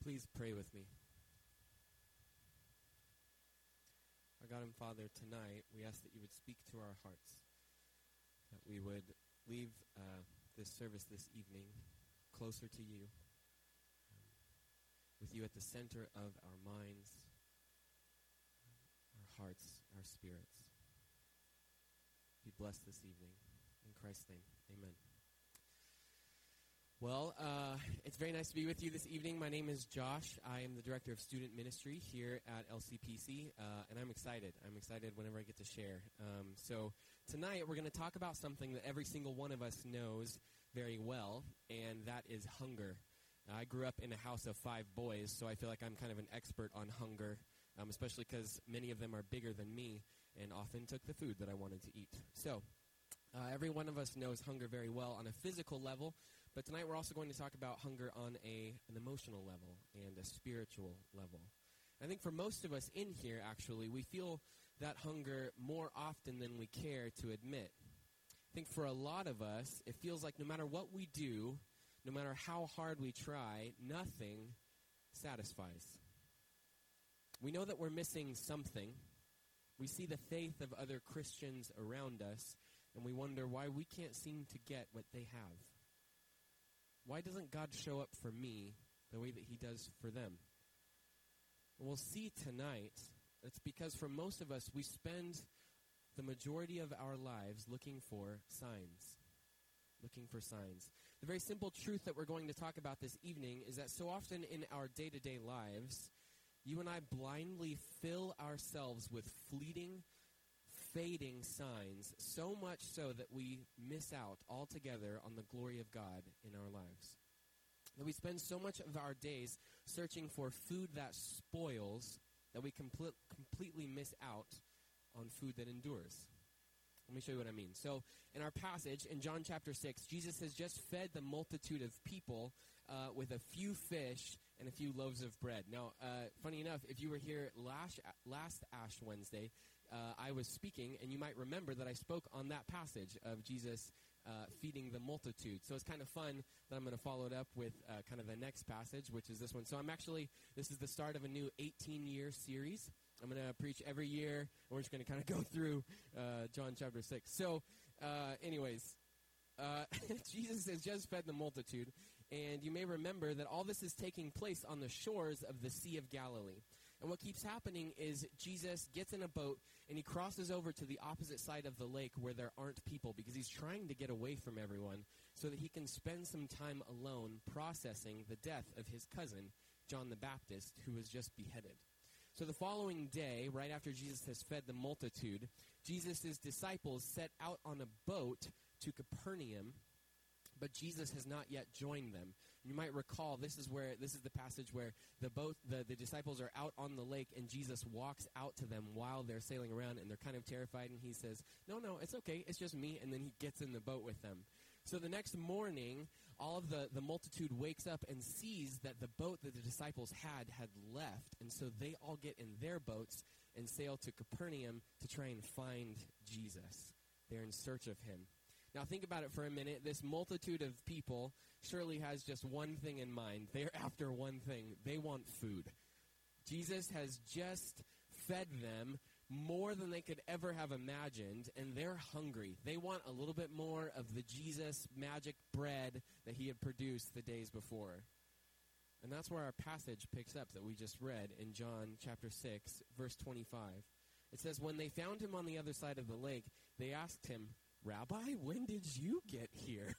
Please pray with me. Our God and Father, tonight we ask that you would speak to our hearts, that we would leave this service this evening closer to you, with you at the center of our minds, our hearts, our spirits. Be blessed this evening. In Christ's name, amen. Well, it's very nice to be with you this evening. My name is Josh. I am the Director of Student Ministry here at LCPC, and I'm excited. I'm excited whenever I get to share. So tonight we're going to talk about something that every single one of us knows very well, and that is hunger. I grew up in a house of 5 boys, so I feel like I'm kind of an expert on hunger, especially because many of them are bigger than me and often took the food that I wanted to eat. So every one of us knows hunger very well on a physical level, but tonight we're also going to talk about hunger on an emotional level and a spiritual level. I think for most of us in here, actually, we feel that hunger more often than we care to admit. I think for a lot of us, it feels like no matter what we do, no matter how hard we try, nothing satisfies. We know that we're missing something. We see the faith of other Christians around us, and we wonder why we can't seem to get what they have. Why doesn't God show up for me the way that he does for them? And we'll see tonight it's because for most of us, we spend the majority of our lives looking for signs. Looking for signs. The very simple truth that we're going to talk about this evening is that so often in our day-to-day lives, you and I blindly fill ourselves with fleeting, fading signs, so much so that we miss out altogether on the glory of God in our lives. That we spend so much of our days searching for food that spoils that we completely miss out on food that endures. Let me show you what I mean. So in our passage, in John chapter 6, Jesus has just fed the multitude of people with a few fish and a few loaves of bread. Now, funny enough, if you were here last Ash Wednesday, I was speaking, and you might remember that I spoke on that passage of Jesus feeding the multitude. So it's kind of fun that I'm going to follow it up with kind of the next passage, which is this one. So this is the start of a new 18-year series. I'm going to preach every year, and we're just going to kind of go through John chapter 6. So, Jesus has just fed the multitude, and you may remember that all this is taking place on the shores of the Sea of Galilee. And what keeps happening is Jesus gets in a boat, and he crosses over to the opposite side of the lake where there aren't people, because he's trying to get away from everyone so that he can spend some time alone processing the death of his cousin, John the Baptist, who was just beheaded. So the following day, right after Jesus has fed the multitude, Jesus' disciples set out on a boat to Capernaum, but Jesus has not yet joined them. You might recall this is the passage where the disciples are out on the lake, and Jesus walks out to them while they're sailing around, and they're kind of terrified, and he says, no, it's okay, it's just me, and then he gets in the boat with them. So the next morning, all of the multitude wakes up and sees that the boat that the disciples had left, and so they all get in their boats and sail to Capernaum to try and find Jesus. They're in search of him. Now think about it for a minute. This multitude of people surely has just one thing in mind. They're after one thing. They want food. Jesus has just fed them more than they could ever have imagined, and they're hungry. They want a little bit more of the Jesus magic bread that he had produced the days before. And that's where our passage picks up that we just read in John chapter 6, verse 25. It says, when they found him on the other side of the lake, they asked him, Rabbi, when did you get here?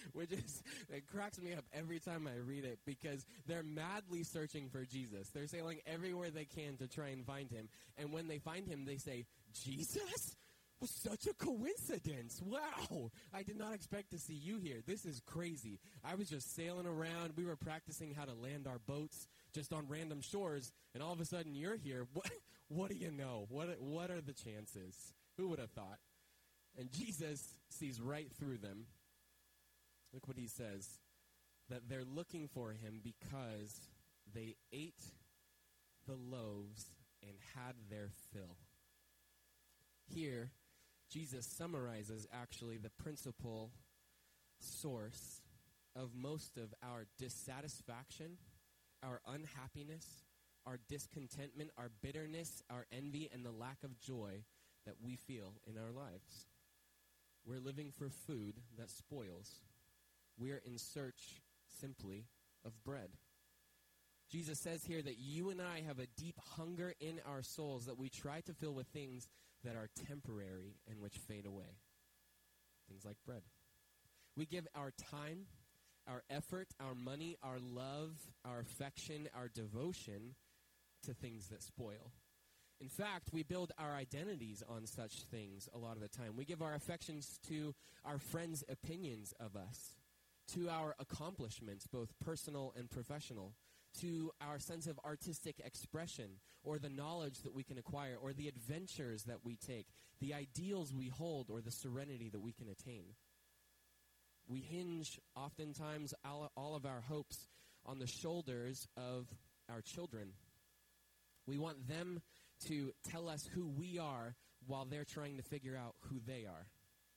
It cracks me up every time I read it, because they're madly searching for Jesus. They're sailing everywhere they can to try and find him. And when they find him, they say, Jesus? Was such a coincidence. Wow. I did not expect to see you here. This is crazy. I was just sailing around. We were practicing how to land our boats just on random shores, and all of a sudden you're here. What do you know? What are the chances? Who would have thought? And Jesus sees right through them. Look what he says, that they're looking for him because they ate the loaves and had their fill. Here, Jesus summarizes actually the principal source of most of our dissatisfaction our unhappiness, our discontentment, our bitterness, our envy, and the lack of joy that we feel in our lives. We're living for food that spoils. We're in search simply of bread. Jesus says here that you and I have a deep hunger in our souls that we try to fill with things that are temporary and which fade away. Things like bread. We give our time, our effort, our money, our love, our affection, our devotion to things that spoil. In fact, we build our identities on such things a lot of the time. We give our affections to our friends' opinions of us, to our accomplishments, both personal and professional, to our sense of artistic expression, or the knowledge that we can acquire, or the adventures that we take, the ideals we hold, or the serenity that we can attain. We hinge, oftentimes, all of our hopes on the shoulders of our children. We want them to tell us who we are while they're trying to figure out who they are.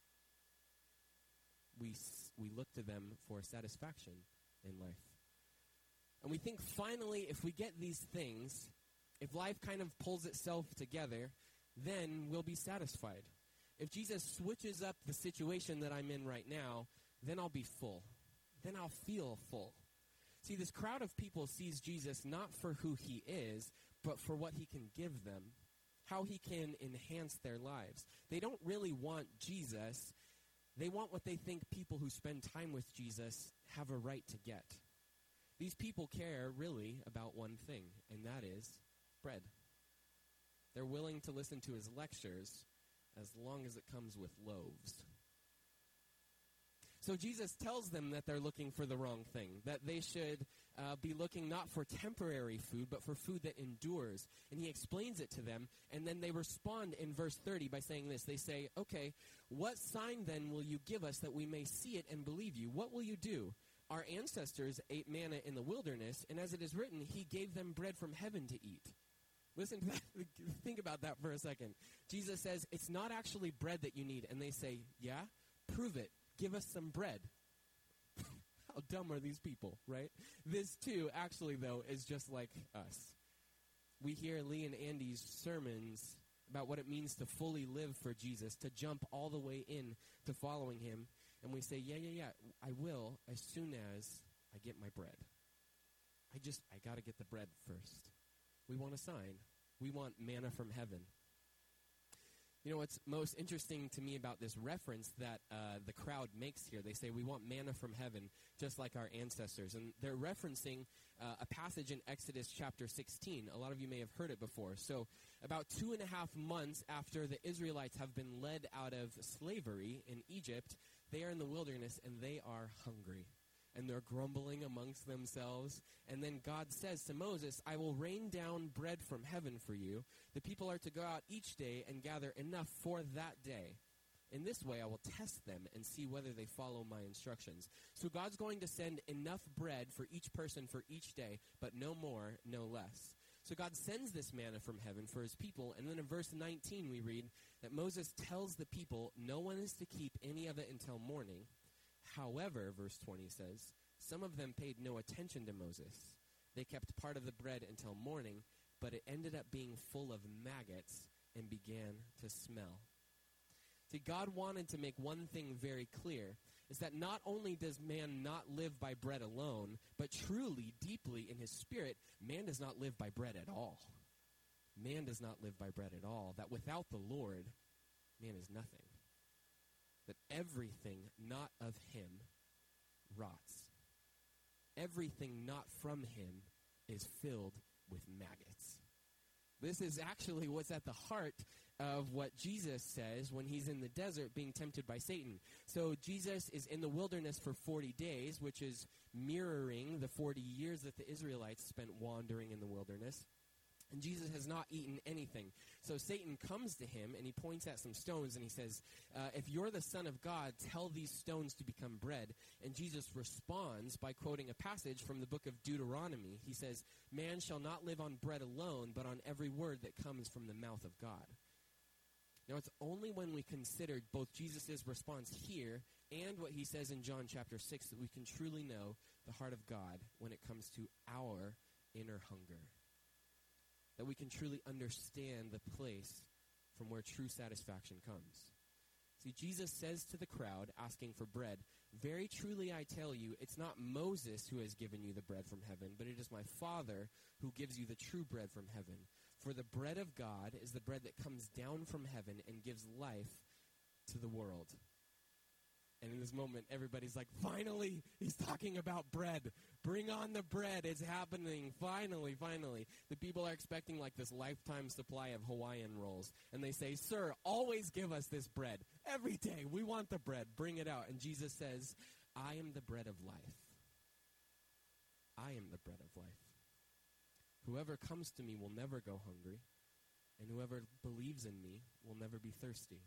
We look to them for satisfaction in life. And we think finally if we get these things, if life kind of pulls itself together, then we'll be satisfied. If Jesus switches up the situation that I'm in right now, then I'll be full. Then I'll feel full. See, this crowd of people sees Jesus not for who he is, but for what he can give them, how he can enhance their lives. They don't really want Jesus. They want what they think people who spend time with Jesus have a right to get. These people care really about one thing, and that is bread. They're willing to listen to his lectures as long as it comes with loaves. So Jesus tells them that they're looking for the wrong thing, that they should be looking not for temporary food, but for food that endures. And he explains it to them, and then they respond in verse 30 by saying this. They say, okay, what sign then will you give us that we may see it and believe you? What will you do? Our ancestors ate manna in the wilderness, and as it is written, he gave them bread from heaven to eat. Listen to that. Think about that for a second. Jesus says, it's not actually bread that you need. And they say, yeah, prove it. Give us some bread. How dumb are these people, right? This, too, actually, though, is just like us. We hear Lee and Andy's sermons about what it means to fully live for Jesus, to jump all the way in to following him. And we say, yeah, I will as soon as I get my bread. I got to get the bread first. We want a sign. We want manna from heaven. You know what's most interesting to me about this reference that the crowd makes here? They say, we want manna from heaven, just like our ancestors. And they're referencing a passage in Exodus chapter 16. A lot of you may have heard it before. So about 2.5 months after the Israelites have been led out of slavery in Egypt, they are in the wilderness and they are hungry. And they're grumbling amongst themselves. And then God says to Moses, I will rain down bread from heaven for you. The people are to go out each day and gather enough for that day. In this way, I will test them and see whether they follow my instructions. So God's going to send enough bread for each person for each day, but no more, no less. So God sends this manna from heaven for his people. And then in verse 19, we read that Moses tells the people, no one is to keep any of it until morning. However, verse 20 says, some of them paid no attention to Moses. They kept part of the bread until morning, but it ended up being full of maggots and began to smell. See, God wanted to make one thing very clear, is that not only does man not live by bread alone, but truly, deeply in his spirit, man does not live by bread at all. Man does not live by bread at all. That without the Lord, man is nothing. That everything not of him rots. Everything not from him is filled with maggots. This is actually what's at the heart of what Jesus says when he's in the desert being tempted by Satan. So Jesus is in the wilderness for 40 days, which is mirroring the 40 years that the Israelites spent wandering in the wilderness. And Jesus has not eaten anything. So Satan comes to him, and he points at some stones, and he says, if you're the Son of God, tell these stones to become bread. And Jesus responds by quoting a passage from the book of Deuteronomy. He says, man shall not live on bread alone, but on every word that comes from the mouth of God. Now, it's only when we consider both Jesus' response here and what he says in John chapter 6 that we can truly know the heart of God when it comes to our inner hunger. That we can truly understand the place from where true satisfaction comes. See, Jesus says to the crowd asking for bread, "Very truly I tell you, it's not Moses who has given you the bread from heaven, but it is my Father who gives you the true bread from heaven. For the bread of God is the bread that comes down from heaven and gives life to the world." And in this moment, everybody's like, finally, he's talking about bread. Bring on the bread. It's happening. Finally, finally. The people are expecting like this lifetime supply of Hawaiian rolls. And they say, "Sir, always give us this bread. Every day, we want the bread. Bring it out." And Jesus says, "I am the bread of life. I am the bread of life. Whoever comes to me will never go hungry, and whoever believes in me will never be thirsty."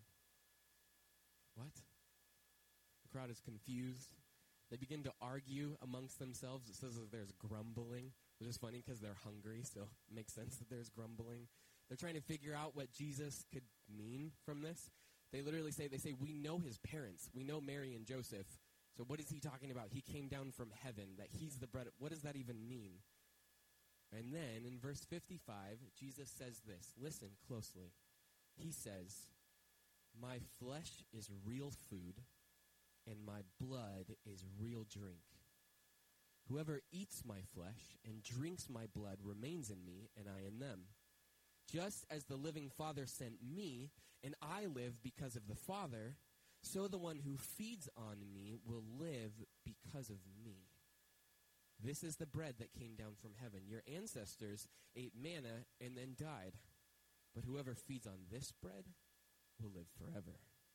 What? The crowd is confused. They begin to argue amongst themselves. It says that there's grumbling, which is funny because they're hungry, so it makes sense that there's grumbling. They're trying to figure out what Jesus could mean from this. They literally say, "We know his parents. We know Mary and Joseph. So what is he talking about? He came down from heaven, that he's the bread. What does that even mean?" And then in verse 55, Jesus says this. Listen closely. He says, "My flesh is real food, and my blood is real drink. Whoever eats my flesh and drinks my blood remains in me, and I in them. Just as the living Father sent me, and I live because of the Father, so the one who feeds on me will live because of me. This is the bread that came down from heaven. Your ancestors ate manna and then died. But whoever feeds on this bread will live forever.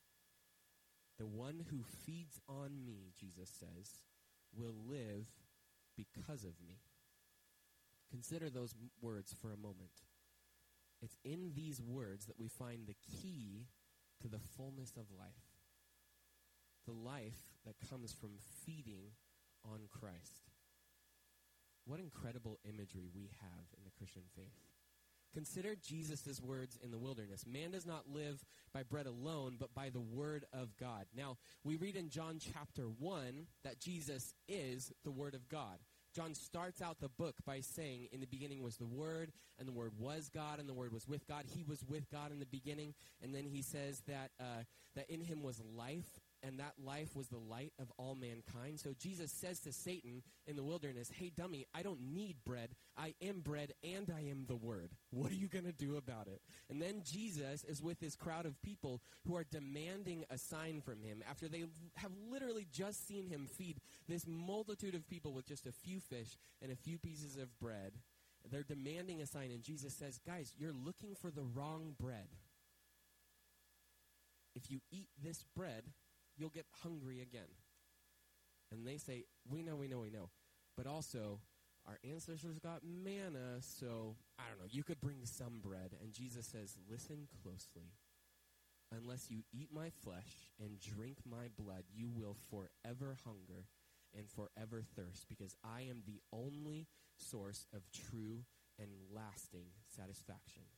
The one who feeds on me," Jesus says, "will live because of me." Consider those words for a moment. It's in these words that we find the key to the fullness of life. The life that comes from feeding on Christ. What incredible imagery we have in the Christian faith. Consider Jesus' words in the wilderness. "Man does not live by bread alone, but by the word of God." Now, we read in John chapter 1 that Jesus is the word of God. John starts out the book by saying, "In the beginning was the Word, and the Word was God, and the Word was with God." He was with God in the beginning. And then he says that in him was life, and that life was the light of all mankind. So Jesus says to Satan in the wilderness, "Hey, dummy, I don't need bread. I am bread, and I am the Word. What are you going to do about it?" And then Jesus is with this crowd of people who are demanding a sign from him after they have literally just seen him feed this multitude of people with just a few fish and a few pieces of bread. They're demanding a sign, and Jesus says, "Guys, you're looking for the wrong bread. If you eat this bread, you'll get hungry again." And they say, we know. But also, our ancestors got manna, so, I don't know, you could bring some bread. And Jesus says, "Listen closely. Unless you eat my flesh and drink my blood, you will forever hunger and forever thirst, because I am the only source of true and lasting satisfaction."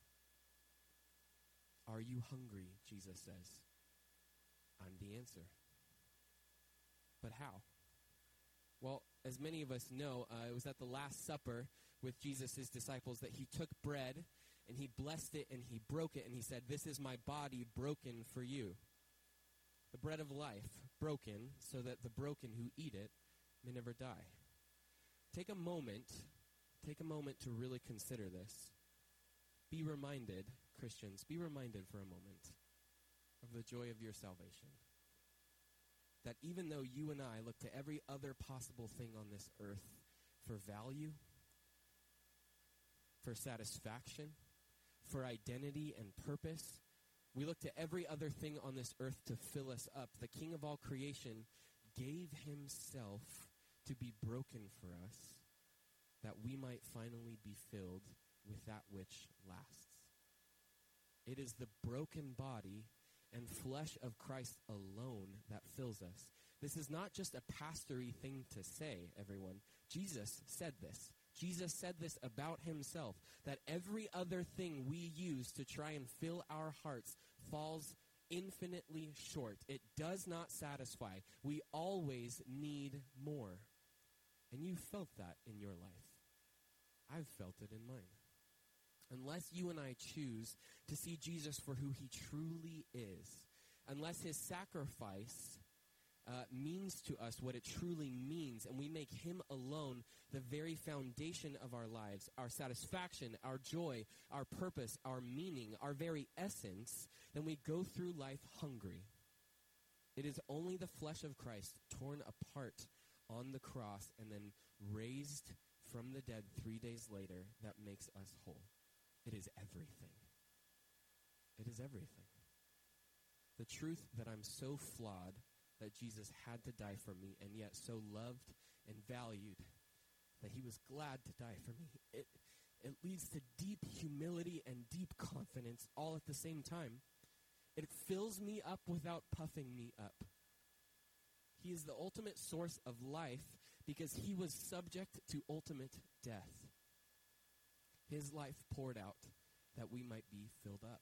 Are you hungry, Jesus says. I'm the answer. But how? Well, as many of us know, it was at the Last Supper with Jesus' disciples that he took bread and he blessed it and he broke it and he said, "This is my body broken for you." The bread of life broken so that the broken who eat it may never die. Take a moment to really consider this. Be reminded, Christians, be reminded for a moment of the joy of your salvation. That even though you and I look to every other possible thing on this earth for value, for satisfaction, for identity and purpose, we look to every other thing on this earth to fill us up. The King of all creation gave himself to be broken for us, that we might finally be filled with that which lasts. It is the broken body and flesh of Christ alone that fills us. This is not just a pastory thing to say, everyone. Jesus said this. Jesus said this about himself, that every other thing we use to try and fill our hearts falls infinitely short. It does not satisfy. We always need more. And you felt that in your life. I've felt it in mine. Unless you and I choose to see Jesus for who he truly is, unless his sacrifice means to us what it truly means, and we make him alone the very foundation of our lives, our satisfaction, our joy, our purpose, our meaning, our very essence, then we go through life hungry. It is only the flesh of Christ torn apart on the cross and then raised from the dead 3 days later that makes us whole. It is everything. It is everything. The truth that I'm so flawed that Jesus had to die for me, and yet so loved and valued that he was glad to die for me. It leads to deep humility and deep confidence all at the same time. It fills me up without puffing me up. He is the ultimate source of life because he was subject to ultimate death. His life poured out that we might be filled up.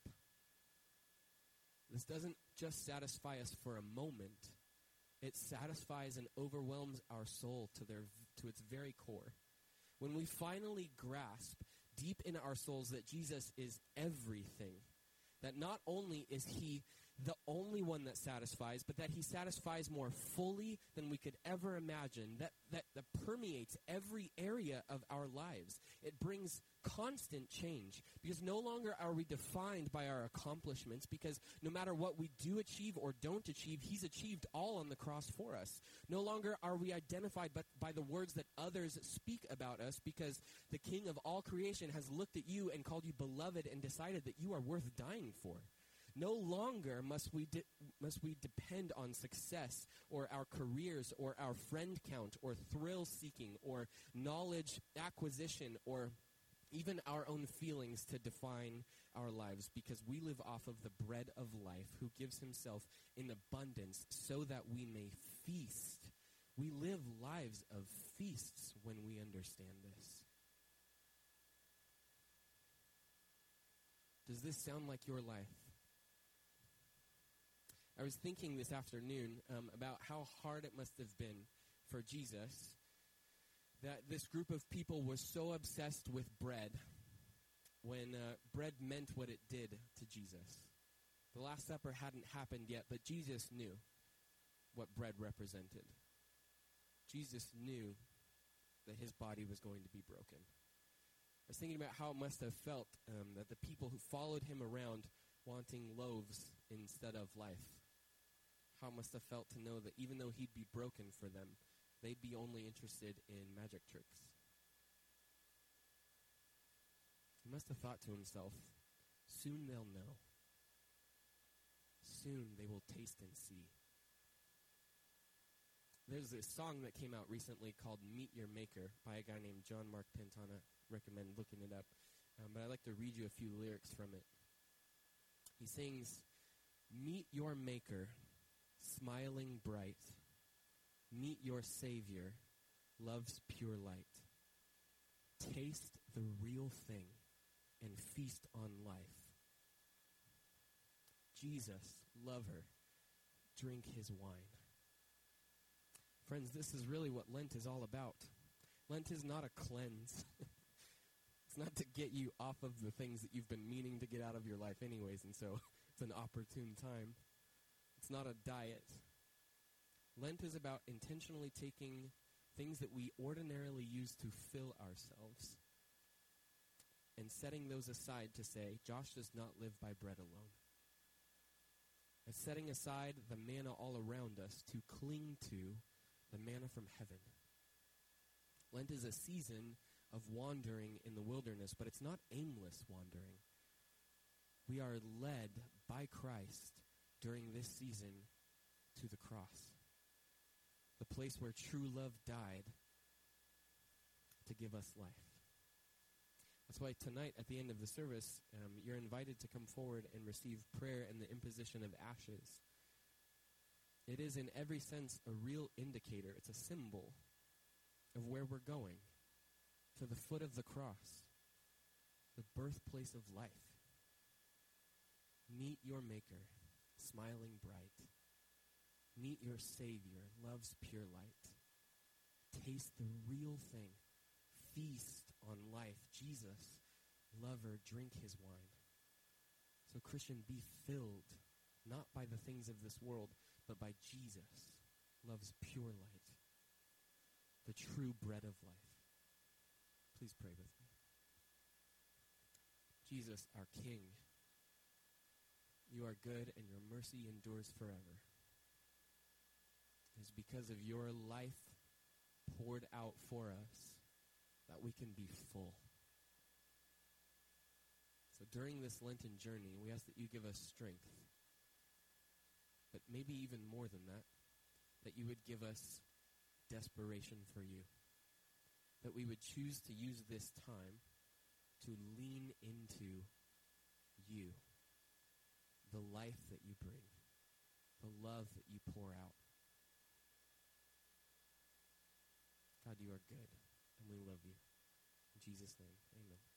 This doesn't just satisfy us for a moment. It satisfies and overwhelms our soul to its very core. When we finally grasp deep in our souls that Jesus is everything, that not only is he the only one that satisfies, but that he satisfies more fully than we could ever imagine, that permeates every area of our lives. It brings constant change, because no longer are we defined by our accomplishments, because no matter what we do achieve or don't achieve, he's achieved all on the cross for us. No longer are we identified by the words that others speak about us, because the King of all creation has looked at you and called you beloved and decided that you are worth dying for. No longer must we depend on success or our careers or our friend count or thrill-seeking or knowledge acquisition or even our own feelings to define our lives, because we live off of the bread of life who gives himself in abundance so that we may feast. We live lives of feasts when we understand this. Does this sound like your life? I was thinking this afternoon about how hard it must have been for Jesus that this group of people was so obsessed with bread when bread meant what it did to Jesus. The Last Supper hadn't happened yet, but Jesus knew what bread represented. Jesus knew that his body was going to be broken. I was thinking about how it must have felt that the people who followed him around wanting loaves instead of life, how it must have felt to know that even though he'd be broken for them, they'd be only interested in magic tricks. He must have thought to himself, soon they'll know. Soon they will taste and see. There's this song that came out recently called Meet Your Maker by a guy named John Mark Pantana. Recommend looking it up. But I'd like to read you a few lyrics from it. He sings, "Meet your Maker, smiling bright. Meet your Savior, love's pure light. Taste the real thing and feast on life. Jesus, lover, drink his wine." Friends, this is really what Lent is all about. Lent is not a cleanse. It's not to get you off of the things that you've been meaning to get out of your life anyways, and so it's an opportune time. It's not a diet. Lent is about intentionally taking things that we ordinarily use to fill ourselves and setting those aside to say, Josh does not live by bread alone. It's setting aside the manna all around us to cling to the manna from heaven. Lent is a season of wandering in the wilderness, but it's not aimless wandering. We are led by Christ during this season to the cross, the place where true love died to give us life. That's why tonight at the end of the service, you're invited to come forward and receive prayer and the imposition of ashes. It is in every sense a real indicator. It's a symbol of where we're going, to the foot of the cross, the birthplace of life. Meet your Maker, smiling bright. Meet your Savior, love's pure light. Taste the real thing. Feast on life. Jesus, lover, drink his wine. So Christian, be filled, not by the things of this world, but by Jesus, love's pure light, the true bread of life. Please pray with me. Jesus, our King, you are good and your mercy endures forever. It is because of your life poured out for us that we can be full. So during this Lenten journey, we ask that you give us strength, but maybe even more than that, that you would give us desperation for you, that we would choose to use this time to lean into you, the life that you bring, the love that you pour out. God, you are good, and we love you. In Jesus' name, amen.